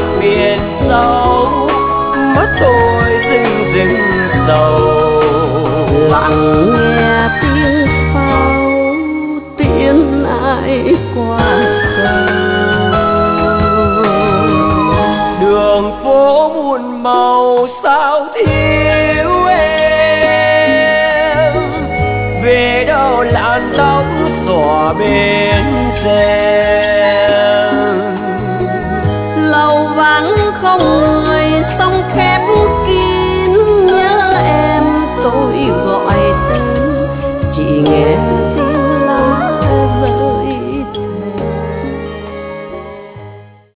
mảnh biển sâu, mất thôi rừng rừng sầu. Lặng nghe tiếng pháo tiếng ai qua cầu. Đường phố buồn màu sao thiếu em, về đâu làn tóc xõa bên rèm. Lầu vắng